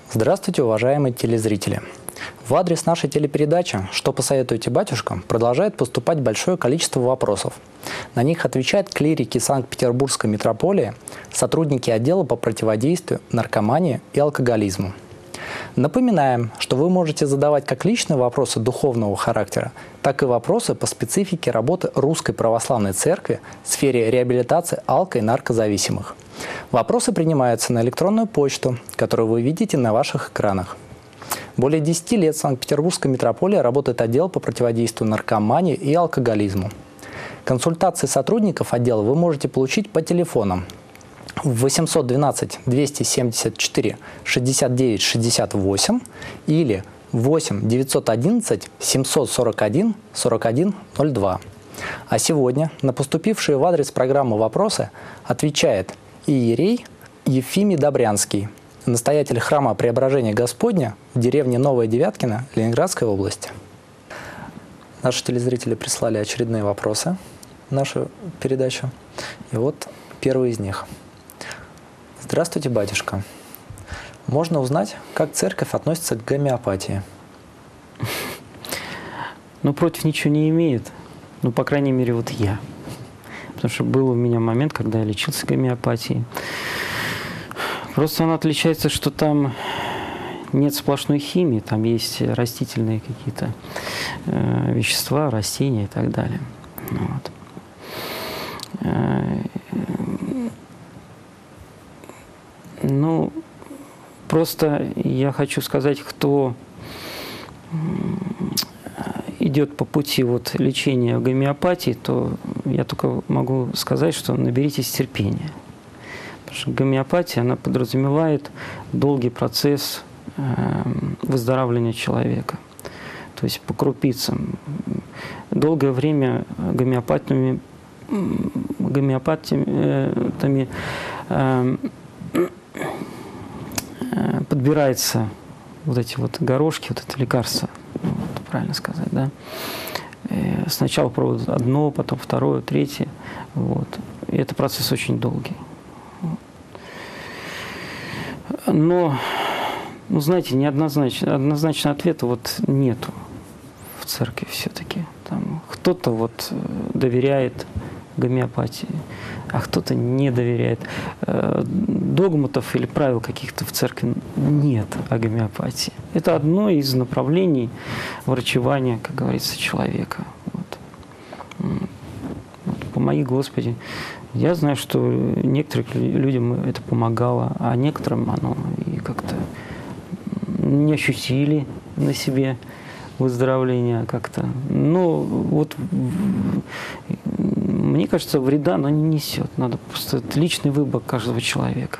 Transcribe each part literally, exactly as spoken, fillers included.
Здравствуйте, уважаемые телезрители! В адрес нашей телепередачи «Что посоветуете, батюшка?» продолжает поступать большое количество вопросов. На них отвечают клирики Санкт-Петербургской митрополии, сотрудники отдела по противодействию наркомании и алкоголизму. Напоминаем, что вы можете задавать как личные вопросы духовного характера, так и вопросы по специфике работы Русской Православной Церкви в сфере реабилитации алко- и наркозависимых. Вопросы принимаются на электронную почту, которую вы видите на ваших экранах. Более десяти лет в Санкт-Петербургской митрополии работает отдел по противодействию наркомании и алкоголизму. Консультации сотрудников отдела вы можете получить по телефонам восемьсот двенадцать двести семьдесят четыре шестьдесят девять шестьдесят восемь или восемь девятьсот одиннадцать семьсот сорок один сорок один ноль два. А сегодня на поступившие в адрес программы вопросы отвечает иерей Ефимий Добрянский, настоятель храма Преображения Господня в деревне Новая Девяткино Ленинградской области. Наши телезрители прислали очередные вопросы в нашу передачу. И вот первый из них. Здравствуйте, батюшка. Можно узнать, как церковь относится к гомеопатии? Ну, против ничего не имеет. Ну, по крайней мере, вот я. Потому что был у меня момент, когда я лечился гомеопатией. Просто она отличается, что там нет сплошной химии, там есть растительные какие-то э, вещества, растения и так далее. Вот. Э, ну, просто я хочу сказать, кто идет по пути вот лечения гомеопатии, то я только могу сказать, что наберитесь терпения. Потому что гомеопатия, она подразумевает долгий процесс э, выздоравливания человека. То есть по крупицам. Долгое время гомеопатами, гомеопатами э, э, подбирается вот эти вот горошки, вот это лекарство, вот, правильно сказать, да? И сначала пробуют одно, потом второе, третье. Вот. И это процесс очень долгий. Но, ну, знаете, неоднозначно, однозначного ответа вот нету в церкви все-таки. Там кто-то вот доверяет гомеопатии, а кто-то не доверяет. Догматов или правил каких-то в церкви нет о гомеопатии. Это одно из направлений врачевания, как говорится, человека. Вот. Вот, помоги, Господи. Я знаю, что некоторым людям это помогало, а некоторым оно и как-то не ощутили на себе выздоровление как-то. Но вот мне кажется, вреда оно не несет. Надо просто это личный выбор каждого человека.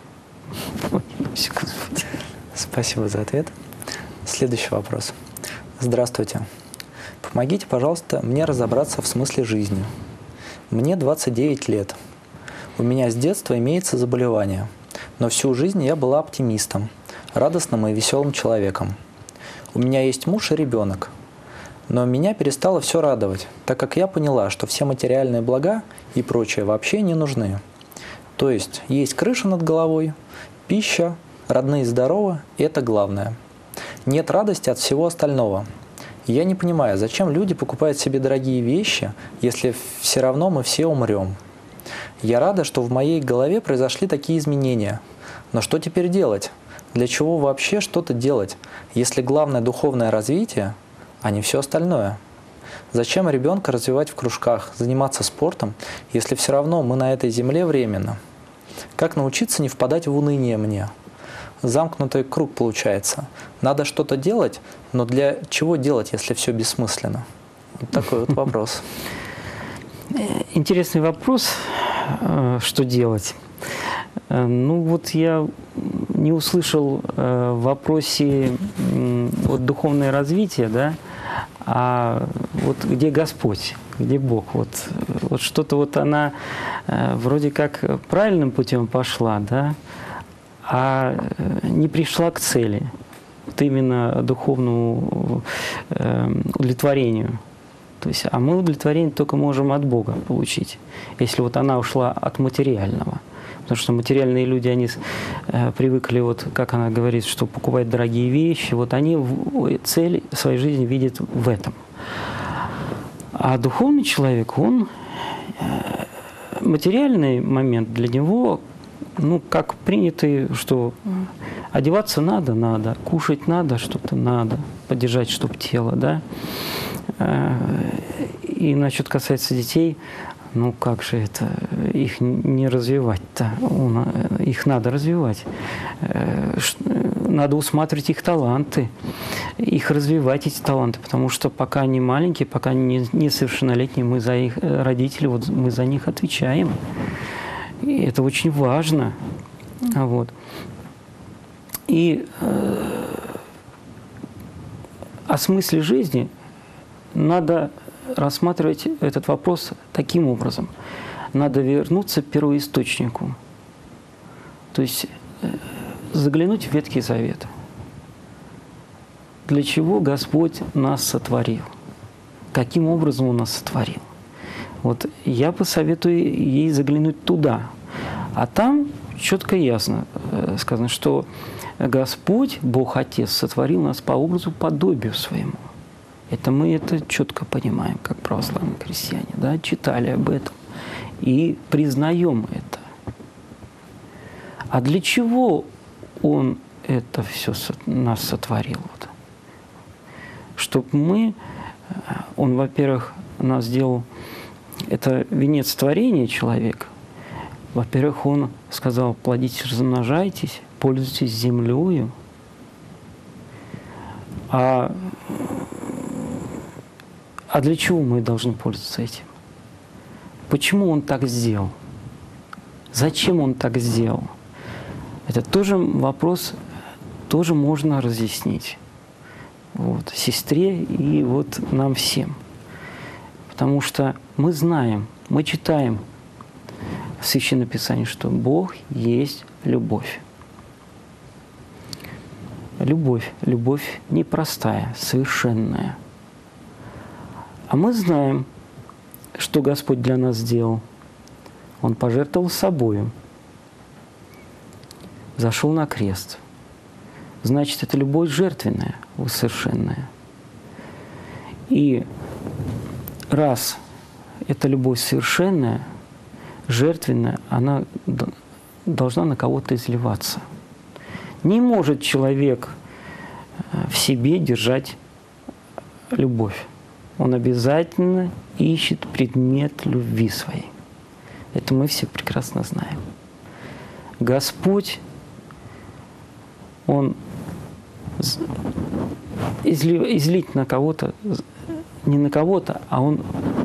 Спасибо за ответ. Следующий вопрос. Здравствуйте. Помогите, пожалуйста, мне разобраться в смысле жизни. Мне двадцать девять лет. У меня с детства имеется заболевание, но всю жизнь я была оптимистом, радостным и веселым человеком. У меня есть муж и ребенок. Но меня перестало все радовать, так как я поняла, что все материальные блага и прочее вообще не нужны. То есть есть крыша над головой, пища, родные здоровы – это главное. Нет радости от всего остального. Я не понимаю, зачем люди покупают себе дорогие вещи, если все равно мы все умрем. Я рада, что в моей голове произошли такие изменения. Но что теперь делать? Для чего вообще что-то делать, если главное духовное развитие, а не все остальное? Зачем ребенка развивать в кружках, заниматься спортом, если все равно мы на этой земле временно? Как научиться не впадать в уныние мне? Замкнутый круг получается. Надо что-то делать, но для чего делать, если все бессмысленно? Вот такой вот вопрос. Интересный вопрос, что делать. Ну вот я не услышал в вопросе вот духовное развитие, да, а вот где Господь, где Бог, вот, вот что-то вот она вроде как правильным путем пошла, да, а не пришла к цели, вот именно духовному удовлетворению. То есть, а мы удовлетворение только можем от Бога получить, если вот она ушла от материального. Потому что материальные люди, они э, привыкли, вот, как она говорит, что покупать дорогие вещи, вот они в, цель своей жизни видят в этом. А духовный человек, он, э, материальный момент для него, ну, как принято, что одеваться надо, надо, кушать надо, что-то надо, поддержать, чтобы тело, да. И, значит, касается детей, ну, как же это, их не развивать-то, их надо развивать. Надо усматривать их таланты, их развивать, эти таланты, потому что пока они маленькие, пока они несовершеннолетние, мы за их родителей, вот мы за них отвечаем. И это очень важно. Вот. И э, о смысле жизни надо рассматривать этот вопрос таким образом. Надо вернуться к первоисточнику. То есть э, заглянуть в Ветхий Завет. Для чего Господь нас сотворил? Каким образом Он нас сотворил? Вот я посоветую ей заглянуть туда. А там четко и ясно сказано, что Господь, Бог Отец, сотворил нас по образу, подобию своему. Это мы это четко понимаем, как православные христиане, да, читали об этом и признаем это. А для чего Он это все нас сотворил? Вот. Чтобы мы, Он, во-первых, нас сделал, это венец творения человека. Во-первых, Он сказал: плодитесь, размножайтесь, пользуйтесь землею. А, а для чего мы должны пользоваться этим? Почему Он так сделал? Зачем Он так сделал? Это тоже вопрос, тоже можно разъяснить. Вот, сестре и вот нам всем. Потому что мы знаем, мы читаем в Священном Писании, что Бог есть любовь. Любовь, любовь непростая, совершенная. А мы знаем, что Господь для нас сделал. Он пожертвовал собою, зашел на крест. Значит, это любовь жертвенная, совершенная. И раз эта любовь совершенная, жертвенная, она должна на кого-то изливаться. Не может человек в себе держать любовь. Он обязательно ищет предмет любви своей. Это мы все прекрасно знаем. Господь, Он изли, излить на кого-то, не на кого-то, а Он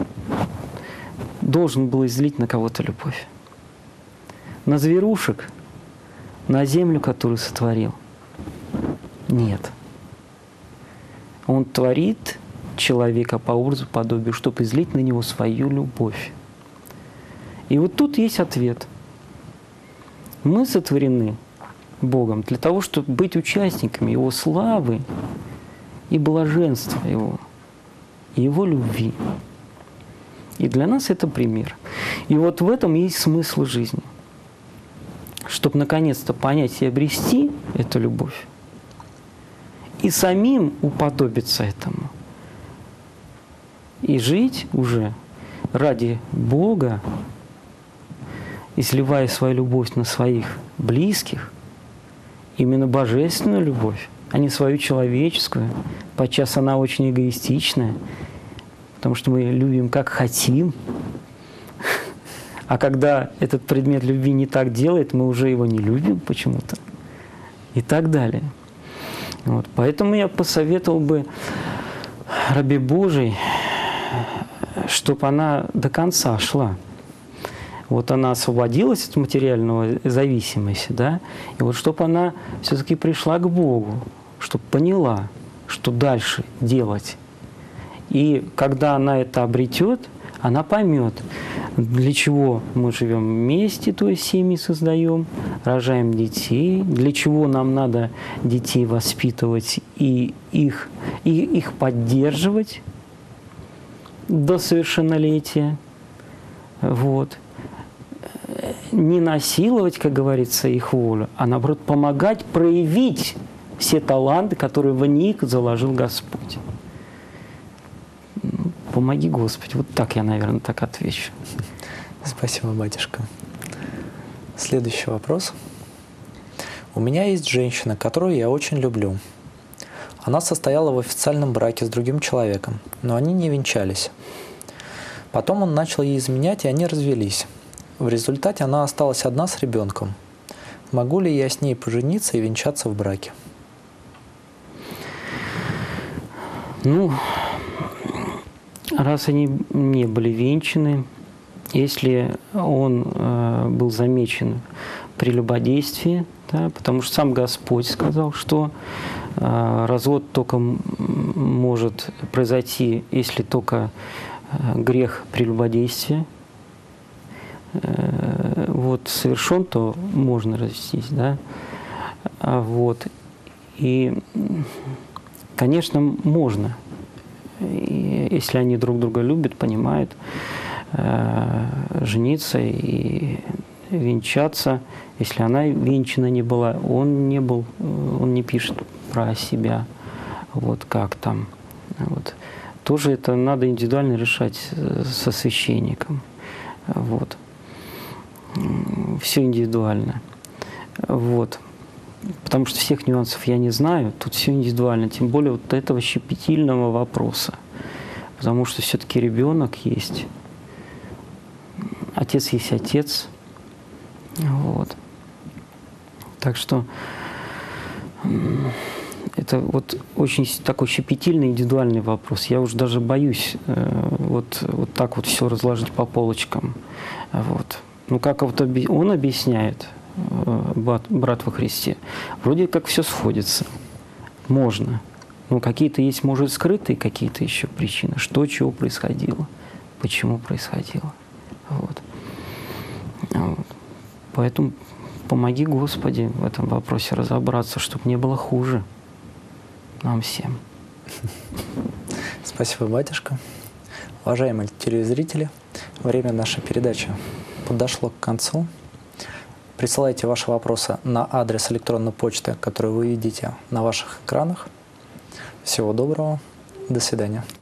должен был излить на кого-то любовь. На зверушек, на землю, которую сотворил? Нет. Он творит человека по образу, подобию, чтобы излить на него свою любовь. И вот тут есть ответ. Мы сотворены Богом для того, чтобы быть участниками Его славы и блаженства Его, и Его любви. И для нас это пример. И вот в этом есть смысл жизни. Чтобы наконец-то понять и обрести эту любовь, и самим уподобиться этому, и жить уже ради Бога, изливая свою любовь на своих близких, именно божественную любовь, а не свою человеческую. Подчас она очень эгоистичная, потому что мы любим как хотим. А когда этот предмет любви не так делает, мы уже его не любим почему-то. И так далее. Вот. Поэтому я посоветовал бы рабе Божией, чтобы она до конца шла. Вот она освободилась от материального зависимости, да, и вот чтобы она все-таки пришла к Богу, чтобы поняла, что дальше делать. И когда она это обретет, она поймет, для чего мы живем вместе, то есть семьи создаем, рожаем детей, для чего нам надо детей воспитывать и их, и их поддерживать до совершеннолетия. Вот. не насиловать, как говорится, их волю, а наоборот помогать проявить все таланты, которые в них заложил Господь. Помоги, Господи. Вот так я, наверное, так отвечу. Спасибо, батюшка. Следующий вопрос. У меня есть женщина, которую я очень люблю. Она состояла в официальном браке с другим человеком, но они не венчались. Потом он начал ей изменять, и они развелись. В результате она осталась одна с ребенком. Могу ли я с ней пожениться и венчаться в браке? Ну, раз они не были венчаны, если он э, был замечен при прелюбодействии, да, потому что сам Господь сказал, что э, развод только может произойти, если только э, грех прелюбодействия э, вот, совершен, то можно развестись. Да? А вот. И, конечно, можно, и, если они друг друга любят, понимают, э, жениться и венчаться, если она венчана не была, он не был, он не пишет про себя, вот как там. Вот. Тоже это надо индивидуально решать со священником. Вот. Все индивидуально. Вот. Потому что всех нюансов я не знаю, тут все индивидуально, тем более вот этого щепетильного вопроса. Потому что все-таки ребенок есть, отец есть отец. Вот. Так что это вот очень такой щепетильный, индивидуальный вопрос. Я уже даже боюсь э, вот, вот так вот все разложить по полочкам. Вот. Ну, как вот он объясняет, э, брат, брат во Христе, вроде как все сходится. Можно. Но какие-то есть, может, скрытые какие-то еще причины. Что, чего происходило, почему происходило. Вот. Вот. Поэтому помоги, Господи, в этом вопросе разобраться, чтобы не было хуже нам всем. Спасибо, батюшка. Уважаемые телезрители, время нашей передачи подошло к концу. Присылайте ваши вопросы на адрес электронной почты, который вы видите на ваших экранах. Всего доброго. До свидания.